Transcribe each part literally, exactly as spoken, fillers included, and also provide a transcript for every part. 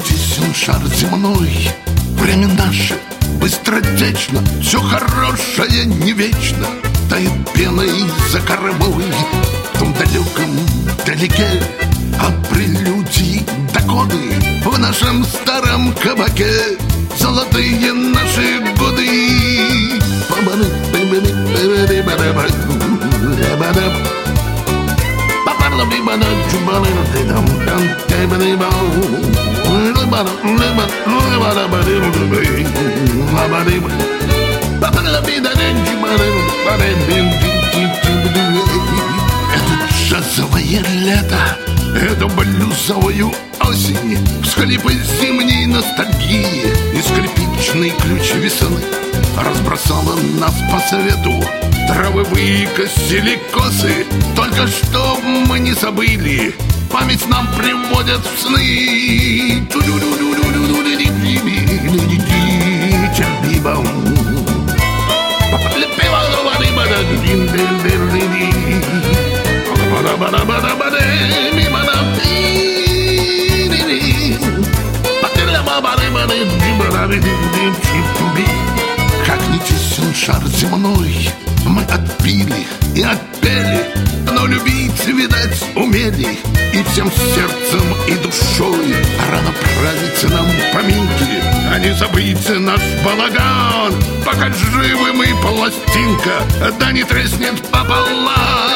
тесен шар земной. Время наше быстротечно, все хорошее не вечно. Тает пеной за кормой в том далеком далеке. А прелюдии до годы в нашем старом кабаке. Золотые наши годы. Это джазовое лето, это блюзовую осень, всхлипы зимней ностальгии и скрипичный ключ весны. Разбросала нас по свету травовые силикосы. Только чтоб мы не забыли, память нам приводят в сны. Как не тесен шар земной, мы отпили и отпели, но любить, видать, умели и всем сердцем и душой. Рано править нам поминки, а не забыть наш балаган. Пока живы мы, пластинка, да не треснет пополам.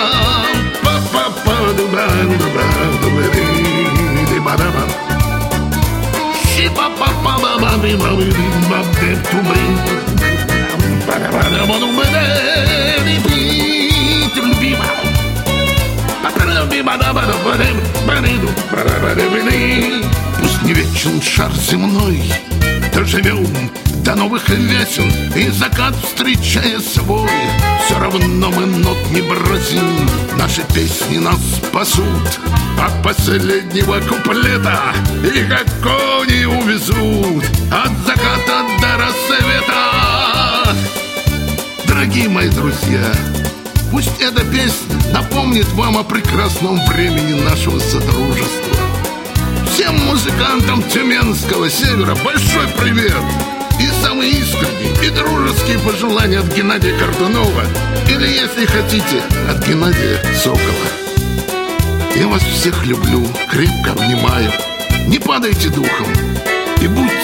Пусть не вечен шар земной, доживем до новых весен, и закат встречая свой. Все равно мы нот не бросим, наши песни нас спасут от последнего куплета, и как кони увезут от заката до рассвета. Дорогие мои друзья, пусть эта песня напомнит вам о прекрасном времени нашего содружества. Всем музыкантам Тюменского севера большой привет! И самые искренние и дружеские пожелания от Геннадия Кордунова, или, если хотите, от Геннадия Сокола. Я вас всех люблю, крепко обнимаю. Не падайте духом и будьте